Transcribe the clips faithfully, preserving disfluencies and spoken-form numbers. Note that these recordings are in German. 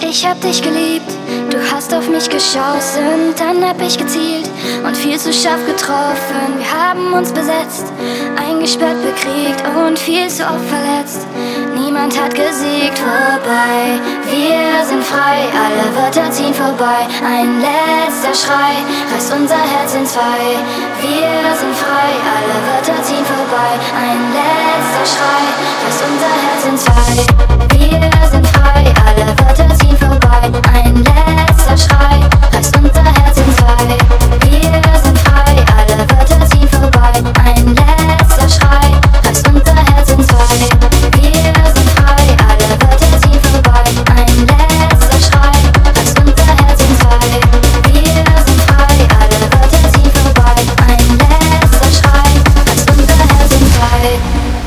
Ich hab dich geliebt, du hast auf mich geschossen, dann hab ich gezielt und viel zu scharf getroffen. Wir haben uns besetzt, eingesperrt, bekriegt und viel zu oft verletzt. Niemand hat gesiegt, vorbei, wir sind frei, alle Wörter ziehen vorbei. Ein letzter Schrei reißt unser Herz in zwei. Wir sind frei, alle Wörter ziehen vorbei. Ein letzter Schrei reißt unser Herz in zwei. Wir sind frei, alle Wörter ziehen vorbei. Ein letzter Schrei reißt unser Herz in zwei. Wir sind frei, alle Wörter ziehen vorbei. Ein letzter Schrei reißt unser Herz in zwei. Wir sind frei, alle Wörter ziehen vorbei. Ein letzter Schrei reißt unser Herz in zwei. Wir sind frei, alle Wörter ziehen vorbei. Ein letzter Schrei reißt unser Herz in zwei.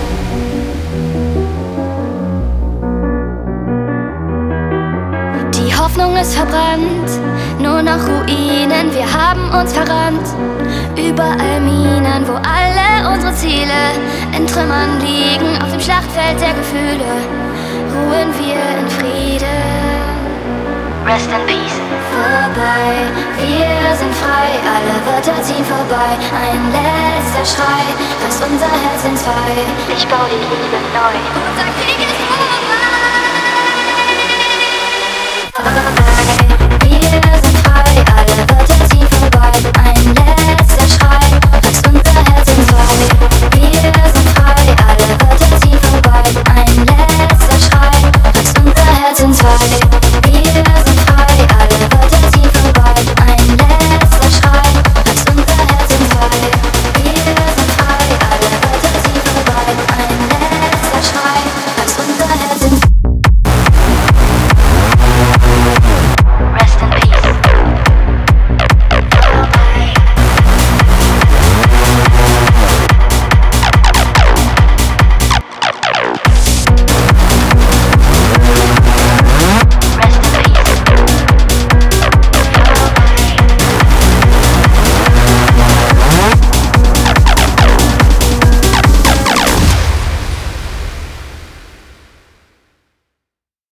Die Hoffnung ist verbrannt, nur noch Ruinen, wir haben uns verrannt. Überall Minen, wo alle unsere Ziele in Trümmern liegen. Auf dem Schlachtfeld der Gefühle ruhen wir in Frieden. Rest in Peace. Vorbei, wir sind frei, alle Wörter ziehen vorbei. Ein letzter Schrei reißt unser Herz in zwei. Ich bau die Liebe neu.